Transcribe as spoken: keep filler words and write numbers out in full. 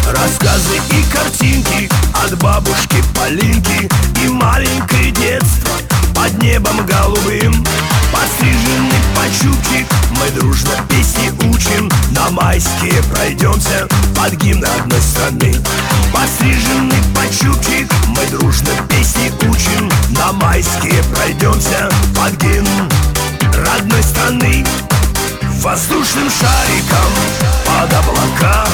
Рассказы и картинки от бабушки Полинки и маленькое детство под небом голубым. Постриженный под чубчик мы дружно песни учим, на майские пройдемся под гимн родной страны. Постриженный под чубчик мы дружно песни учим, на майские пройдемся под гимн родной страны. Воздушным шариком под облака